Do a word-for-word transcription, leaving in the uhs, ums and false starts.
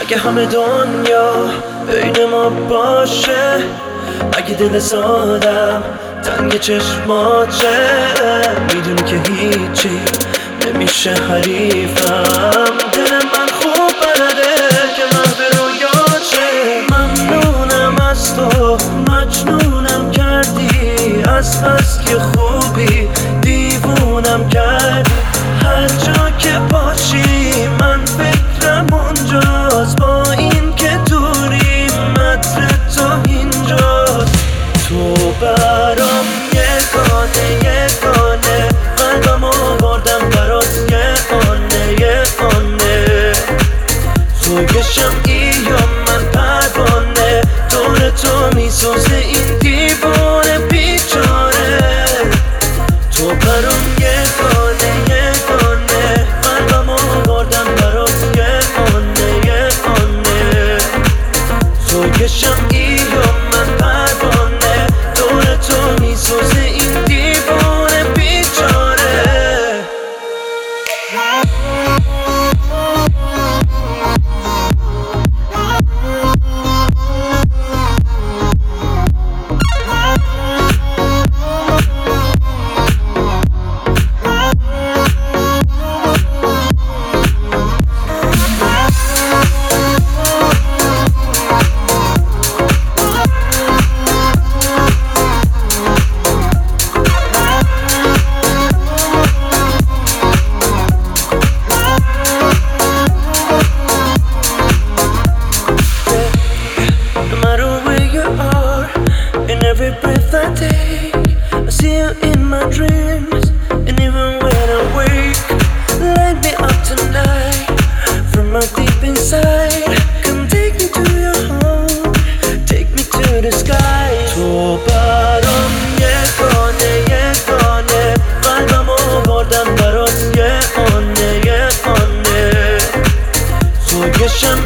اگه همه دنیا بین ما باشه، اگه دل سادم تنگ چشماته، میدونی که هیچی نمیشه حریفم. دل من خوب بلده که من به رویاشه. ممنونم از تو، مجنونم کردی، از بس که خوبی دیوونم کردی. هر جا که باشی من فکرم اونجاست، با این که دوری متر تو اینجاست. تو برام یگانه یگانه، قلبم آوردم برات یگانه یگانه. تو که شمعی یا من پروانه، دور تو میسوزه این دیوانه بیچاره. تو برام یگانه یگانه، قلبم آوردم برات یگانه یگانه. تو که شمعی یا من پروانه، دور تو میسوزه این دیوانه بیچاره. Every breath I take, I see you in my dreams. And even when I wake, light me up tonight. From my deep inside, come take me to your home, take me to the sky. تو برام یگانه یگانه، قلبم آوردم برات یگانه یگانه. تو که شمعی